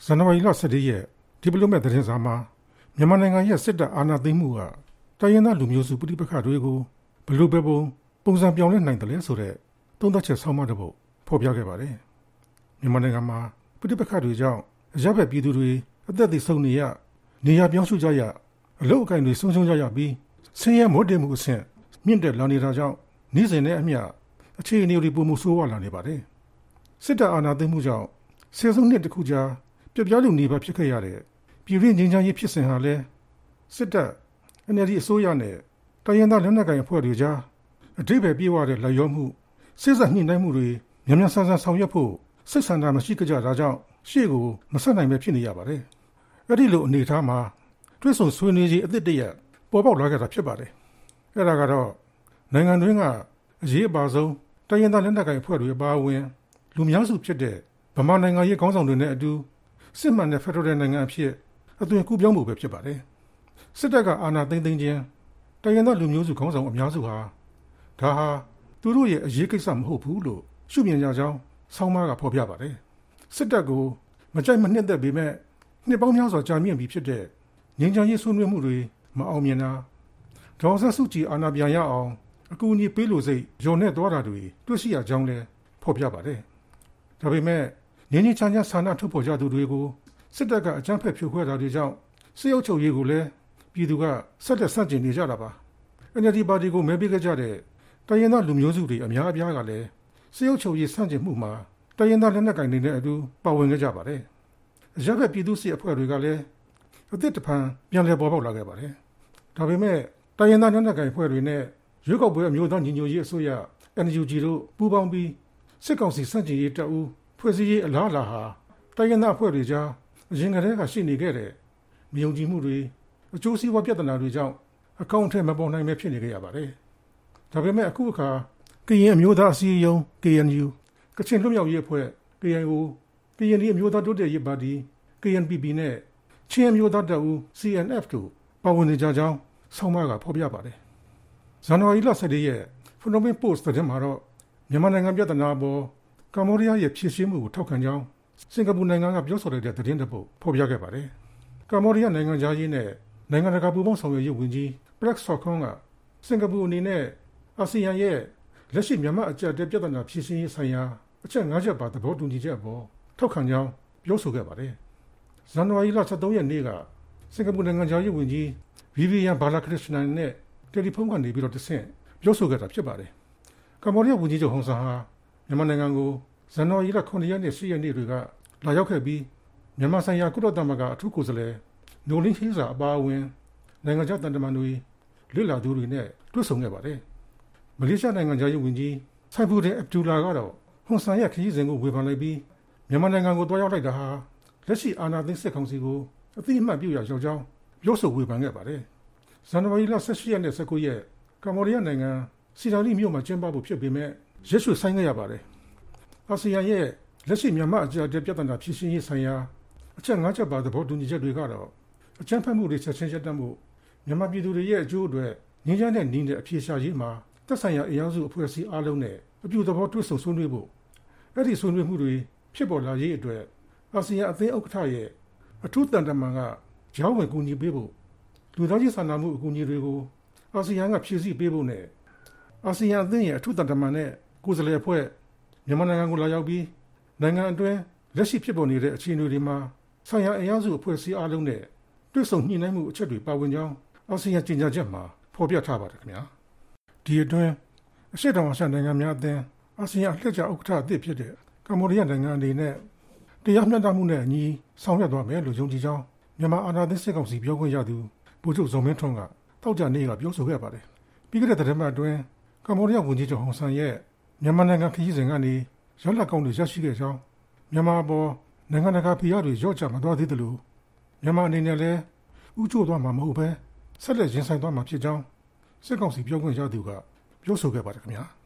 ဇန်နဝါရီလ17ရက်ဒီပလိုမတ်သတင်းစာမှာမြန်မာနိုင်ငံရဲ့စစ်တပ်အာဏာသိမ်းမှုကတိုင်းရင်းသားလူမျိုးစုပဋိပက္ခတွေကိုဘယ်လိုပဲပုံစံပြောင်းလဲနိုင်တယ်လဲဆိုတဲ့သုံးသပ်ချက်ဆောင်းပါးတစ်ပုဒ်ဖော်ပြခဲ့ပါတယ်။မြန်မာနိုင်ငံမှာပဋိပက္ခတွေကြောင့်အရပ်ဘက်ပြည်သူတွေအသက်သေဆုံးနေရနေရပြောင်းရွှေ့ကြရအလုပ်အကိုင်တွေဆုံးရှုံးကြရပြီးဆင်းရဲမွဲတေမှုအဆင့်မြင့်တက်လာနေတာကြောင့်နေ့စဉ်နဲ့အမျှအခြေအနေတွေပိုမိုဆိုးဝါးလာနေပါတယ်။စစ်တပ်အာဏာသိမ်းမှုကြောင့်ဆယ်စုနှစ်တစ်ခုကြာပြပြလူနေပါဖြစ်ခဲ့ရတဲ့ပြည်တွင်းငြိမ်းချမ်းရေးဖြစ်စဉ်ဟာလည်းစစ်တပ် NLD အစိုးရနဲ့တိုင်းရင်းသားလက်နက်ကိုင်အဖွဲ့တွေကြားအဓိပ္ပာယ်ပြေဝတဲ့လက်ရောမှုစစ်ဆက်ညှိနှိုင်းမှုတွေမြန်မြန်ဆန်ဆန်ဆောင်ရွက်ဖို့စိတ်ဆန္ဒမရှိကြတာကြောင့်ရှေ့ကိုမဆက်နိုင်ပဲဖြစ်နေရပါတယ်။အဲ့ဒီလိုအနေအထားမှာတွဲဆုံဆွေးနွေးခြင်းအသစ်တရပေါ်ပေါက်လာခဲ့တာဖြစ်ပါတယ်။အဲ့ဒါကတော့နိုင်ငံတွင်းကအရေးအပါဆုံးတိုင်းရင်းသားလက်နက်ကိုင်အဖွဲ့တွေအပါအဝင်လူများစုဖြစ်တဲ့ဗမာနိုင်ငံရေးခေါင်းဆောင်တွေနဲ့အတူစစ်မှန်တဲ့ဖက်ဒရယ်နိုင်ငံအဖြစ်အသွင်ကူးပြောင်းဖို့ပဲဖြစ်ပါတယ်။စစ်တပ်ကအာဏာသိမ်းခြင်းတိုင်းရင်းသားလူမျိုးစုခေါင်းဆောင်အများစုဟာဒါဟာသူတို့ရဲ့အရေးကိစ္စမဟုတ်ဘူးလို့ရှုမြင်ကြကြောင်းဆောင်းပါးကဖော်ပြပါတယ်။စစ်တပ်ကိုမကြိုက်မနှစ်သက်ပေမဲ့နှစ်ပေါင်းများစွာကြာမြင့်ပြီးဖြစ်တဲ့ငြိမ်းချမ်းရေးဆွေးနွေးမှုတွေမအောင်မြင်တာဒေါ်ဆစုကြည်အာဏာပြန်ရအောင်အကူအညီပေးလို့စိတ်ညှော်နဲ့သွားတာတွေတွေ့ရှိရကြောင်းလည်းဖော်ပြပါတယ်။ဒါပေမဲ့ငြိမ်းချမ်းဆန္ဒထုတ်ဖော်ကြသူတွေကိုစစ်တပ်ကအကြမ်းဖက်ဖြိုခွဲတာတွေကြောင့်စစ်အုပ်ချုပ်ရေးကိုလည်းပြည်သူကဆက်လက်ဆန့်ကျင်နေကြတာပါ။ NLD ပါတီကိုမဲပေးခဲ့ကြတဲ့တိုင်းရင်းသားလူမျိုးစုတွေအများအပြားကလည်းစစ်အုပ်ချုပ်ရေးဆန့်ကျင်မှုမှာတိုင်းရင်းသားလက်နက်ကိုင်တွေနဲ့အတူပါဝင်ခဲ့ကြပါတယ်။အရပ်ဘက်ပြည်သူစစ်အဖွဲ့တွေကလည်းအသစ်တဖန်ပြန်လည်ပေါ်ပေါက်လာခဲ့ပါတယ်။ဒါပေမဲ့တိုင်းရင်းသားလက်နက်ကိုင်အဖွဲ့တွေနဲ့ရွေးကောက်ပွဲအမျိုးသားညီညွတ်ရေးအစိုးရ NUG တို့ပူးပေါင်းပြီးစစ်ကောင်စီဆန့်ကျင်ရေးတပ်ဦးဖွဲ့စည်းရေးအလားအလာဟာတိုင်းရင်းသားအဖွဲ့တွေကြားအရင်ကတည်းကရှိနေခဲ့တဲ့မယုံကြည်မှုတွေအကျိုးစီးပွားပြဿနာတွေကြောင့်အကောင့်ထဲမပေါ်နိုင်ပဲဖြစ်နေကြရပါတယ်။ဒါပေမဲ့အခုအခါကရင်အမျိုးသားအစည်းအရုံး KNU ကချင်လွတ်မြောက်ရေးအဖွဲ့ KIO ကရင်အမျိုးသားတိုးတက်ရေးပါတီ KNPP နဲ့ချင်းအမျိုးသားတပ်ဦး CNF တို့ပါဝင်နေကြကြောင်းဆောင်းပါးကဖော်ပြပါတယ်။ဇန်နဝါရီလ17ရက်ဖနိုမင်ပို့စ်သတင်းမှာတော့မြန်မာနိုင်ငံပြဿနာပေါ်ကမ္ဘောဒီးယားရဲ့ဖြည့်ရှင်းမှုကိုထောက်ခံကြောင်းစင်ကာပူနိုင်ငံကပြောဆိုလိုက်တဲ့သတင်းတစ်ပုဒ်ဖော်ပြခဲ့ပါတယ်။ကမ္ဘောဒီးယားနိုင်ငံသားရေးနဲ့နိုင်ငံတကာပူးပေါင်းဆောင်ရွက်ရေးဝန်ကြီး Prak Sokhonn ကစင်ကာပူအနေနဲ့အာဆီယံရဲ့လက်ရှိမြန်မာအကြမ်းဖက်ပြဿနာဖြည့်ရှင်းရေးဆိုင်ရာအချက်၅ချက်ပါသဘောတူညီချက်အပေါ်ထောက်ခံကြောင်းပြောဆိုခဲ့ပါတယ်။ဇန်နဝါရီလ23ရက်နေ့ကစင်ကာပူနိုင်ငံသားရေးဝန်ကြီး Vivian Balakrishnan နဲ့တယ်လီဖုန်းကနေပြီးတော့တဆင့်ပြောဆိုခဲ့တာဖြစ်ပါတယ်။ကမ္ဘောဒီးယားဝန်ကြီးချုပ်ဟွန်ဆန်ဟာမြန်မာနိုင်ငံကိုဇန်နဝါရီလ9ရက်နေ့10ရက်နေ့တွေကလာရောက်ခဲ့ပြီးမြန်မာဆိုင်ရာကုလသမဂ္ဂအထူးကိုယ်စားလှယ်နိုလင်းဟီဇာအပါအဝင်နိုင်ငံခြားတန်တမန်တွေလွတ်လာသူတွေနဲ့တွေ့ဆုံခဲ့ပါတယ်။မလေးရှားနိုင်ငံခြားရေးဝန်ကြီးဆိုင်ဖူဒင်အဗ်ဒူလာကတော့ဟွန်ဆန်ရဲ့ခရီးစဉ်ကိုဝေဖန်လိုက်ပြီးမြန်မာနိုင်ငံကိုတွားရောက်လိုက်တာဟာလက်ရှိအာဏာသိမ်းစစ်ကောင်စီကိုအသိအမှတ်ပြုရရောက်ကြောင်းပြောဆိုဝေဖန်ခဲ့ပါတယ်။ဇန်နဝါရီလ18ရက်နဲ့19ရက်ကမ္ဘောဒီးယားနိုင်ငံစီတာလီမြို့မှာကျင်းပဖို့ဖြစ်ပေမဲ့ရက်ရွှေ့ဆိုင်းခဲ့ရပါတယ်။အာဆီယံရဲ့လက်ရှိမြန်မာအကြမ်းဖက်ပြဿနာဖြေရှင်းရေးဆိုင်ရာအချက်၅ချက်ပါသဘောတူညီချက်တွေကတော့အကြမ်းဖက်မှုတွေချက်ချင်းရပ်တန့်မှုမြန်မာပြည်သူတွေရဲ့အကျိုးအတွက်ငြိမ်းချမ်းတဲ့နည်းနဲ့အဖြေရှာရေးမှာသက်ဆိုင်ရာအင်အားစုအဖွဲ့အစည်းအားလုံးနဲ့အပြုသဘောတွေ့ဆုံဆွေးနွေးဖို့အဲ့ဒီဆွေးနွေးမှုတွေဖြစ်ပေါ်လာရေးအတွက်အာဆီယံအသင်းဥက္ကဋ္ဌရဲ့အထူးတန်တမန်ကကြောင်းဝင်ကူညီပေးဖို့လူသားချင်းစာနာမှုအကူအညီတွေကိုအာဆီယံကဖြည့်ဆည်းပေးဖို့နဲ့အာဆီယံအသင်းရဲ့အထူးတန်တမန်နဲ့ကိုယ်စားလှယ်အဖွဲ့မြန်မာနိုင်ငံကိုလာရောက်ပြီးနိုင်ငံအတွင်းလက်ရှိဖြစ်ပေါ်နေတဲ့အခြေအနေတွေမှာဆိုင်ရာအင်အားစုအဖွဲ့အစည်းအားလုံးနဲ့တွေ့ဆုံညှိနှိုင်းမှုအချက်တွေပါဝင်ကြောင်းအာဆီယံကြေညာချက်မှာဖော်ပြထားပါတယ်ခင်ဗျာဒီအတွင်းအရှေ့တောင်အာရှနိုင်ငံများအသင်းအာဆီယံအလှည့်ကျဥက္ကဋ္ဌအသစ်ဖြစ်တဲ့ကမ္ဘောဒီးယားနိုင်ငံအနေနဲ့တရားမျှတမှုနဲ့အညီဆောင်ရွက်သွားမယ်လို့ယုံကြည်ကြောင်းမြန်မာအာဏာသိမ်းစစ်ကောင်စီပြောခွင့်ရသူဗိုလ်ချုပ်ဇော်မင်းထွန်းကတောက်ကြနေ့ကပြောဆိုခဲ့ပါတယ်ပြီးခဲ့တဲ့သတင်းပတ်အတွင်းကမ္ဘောဒီးယားဝန်ကြီးချုပ်ဟွန်ဆန်ရဲ့မြန်မာနိုင်ငံခရီးစဉ်ကနေရလဒ်ကောင်းတွေရရှိခဲ့ကြောင်းမြန်မာပေါ်နိုင်ငံတကာဖိအားတွေလျော့ချမသွားသေးသလိုမြန်မာအနေနဲ့လည်းဥချို့သွားမှာမဟုတ်ပဲဆက်လက်ရင်ဆိုင်သွားမှာဖြစ်ကြောင်းစစ်ကောင်စီပြောခွင့်ရသူကပြောဆိုခဲ့ပါတယ်ခင်ဗျာ